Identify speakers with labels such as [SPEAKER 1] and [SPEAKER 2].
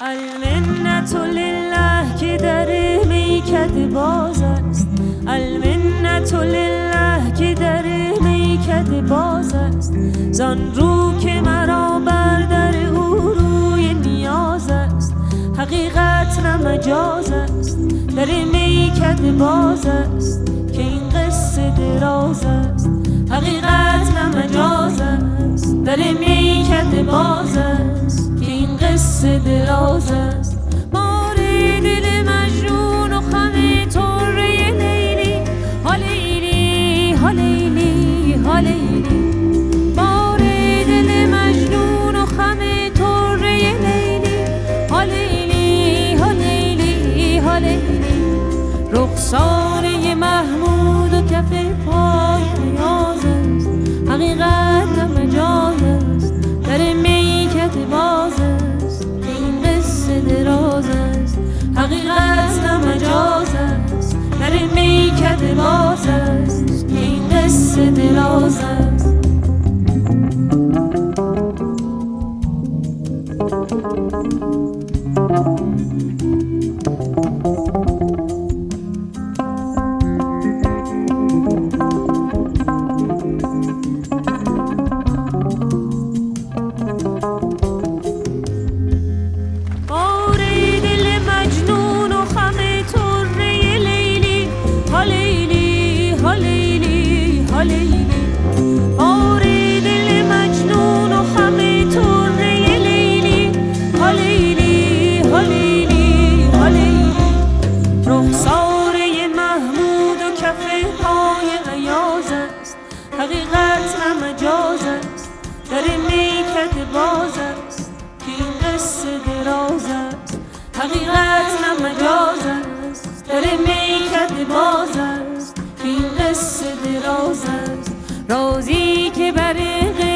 [SPEAKER 1] المنت لله که در میکده باز است، المنت لله که در میکده باز است. زان رو که مرا بر در او روی نیاز است، حقیقت نه مجاز است. در میکده باز است که این قصه دراز است، حقیقت نه مجاز است. در میکده باز است که این قصه دراز است. مار دل مجنون و خم طره لیلی، ها لیلی ها لیلی ها لیلی. مار دل مجنون و خم طره لیلی، ها لیلی ها لیلی ها لیلی. رخساره محمود و کف پای نیاز است، حقیقت نه مجاز است. در میکده باز است که این قصه دراز است، حقیقت نه مجاز است. در میکده باز است که این قصه دراز است. حقیقت نه مجاز است. در میکده باز است که این قصه دراز است، حقیقت نه مجاز است. در میکده باز است که این قصه دراز است. رازی که بر